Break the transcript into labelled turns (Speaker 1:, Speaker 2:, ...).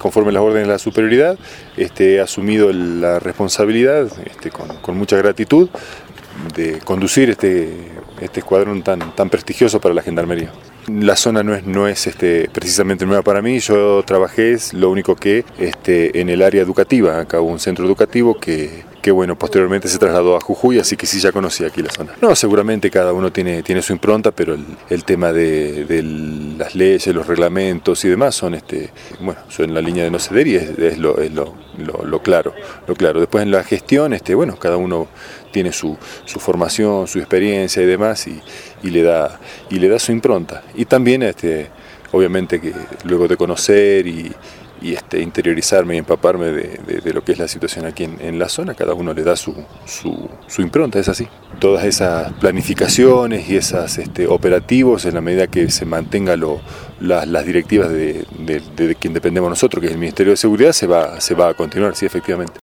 Speaker 1: conforme las órdenes de la superioridad, he asumido la responsabilidad con mucha gratitud de conducir este escuadrón tan prestigioso para la Gendarmería. La zona no es precisamente nueva para mí. Yo trabajé, lo único que en el área educativa. Acá hubo un centro educativo que bueno, posteriormente se trasladó a Jujuy, así que sí, ya conocía aquí la zona. No, seguramente cada uno tiene su impronta, pero el tema de las leyes, los reglamentos y demás son son la línea de no ceder y es lo claro. Después en la gestión, bueno, cada uno tiene su formación, su experiencia y demás, y le da su impronta. Y también obviamente que luego de conocer y interiorizarme y empaparme de lo que es la situación aquí en la zona, cada uno le da su impronta, es así. Todas esas planificaciones y esas operativos, en la medida que se mantenga las directivas de quien dependemos nosotros, que es el Ministerio de Seguridad, se va a continuar, sí, efectivamente.